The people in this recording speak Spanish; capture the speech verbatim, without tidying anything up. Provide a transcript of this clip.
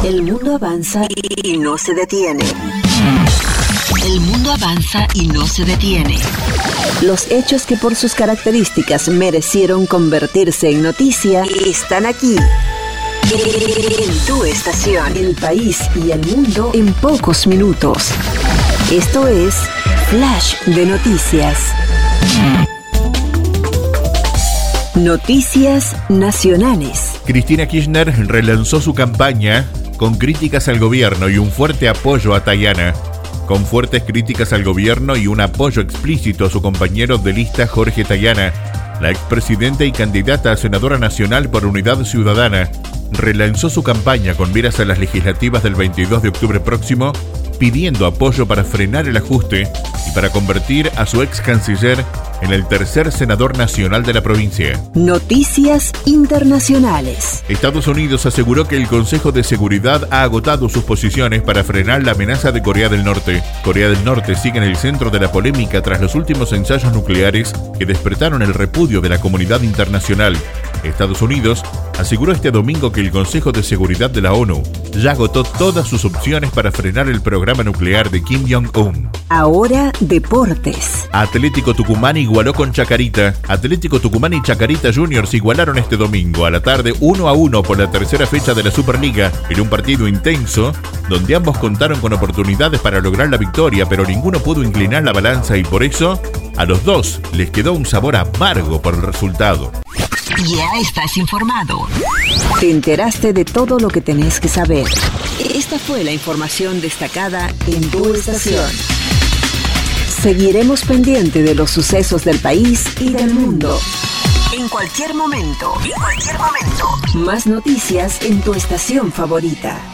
El mundo avanza y no se detiene. El mundo avanza y no se detiene. Los hechos que por sus características merecieron convertirse en noticia están aquí. En tu estación, el país y el mundo en pocos minutos. Esto es Flash de Noticias. Noticias nacionales. Cristina Kirchner relanzó su campaña con críticas al gobierno y un fuerte apoyo a Tayana. Con fuertes críticas al gobierno y un apoyo explícito a su compañero de lista Jorge Tayana, la expresidenta y candidata a senadora nacional por Unidad Ciudadana relanzó su campaña con miras a las legislativas del veintidós de octubre próximo, pidiendo apoyo para frenar el ajuste y para convertir a su ex canciller en el tercer senador nacional de la provincia. Noticias internacionales. Estados Unidos aseguró que el Consejo de Seguridad ha agotado sus posiciones para frenar la amenaza de Corea del Norte. Corea del Norte sigue en el centro de la polémica tras los últimos ensayos nucleares que despertaron el repudio de la comunidad internacional. Estados Unidos aseguró este domingo que el Consejo de Seguridad de la ONU ya agotó todas sus opciones para frenar el programa nuclear de Kim Jong-un. Ahora, deportes. Atlético Tucumán igualó con Chacarita. Atlético Tucumán y Chacarita Juniors igualaron este domingo a la tarde uno a uno por la tercera fecha de la Superliga, en un partido intenso donde ambos contaron con oportunidades para lograr la victoria, pero ninguno pudo inclinar la balanza y por eso a los dos les quedó un sabor amargo por el resultado. Ya estás informado. Te enteraste de todo lo que tenés que saber. Esta fue la información destacada en tu estación. Seguiremos pendiente de los sucesos del país y del mundo. En cualquier momento, en cualquier momento. Más noticias en tu estación favorita.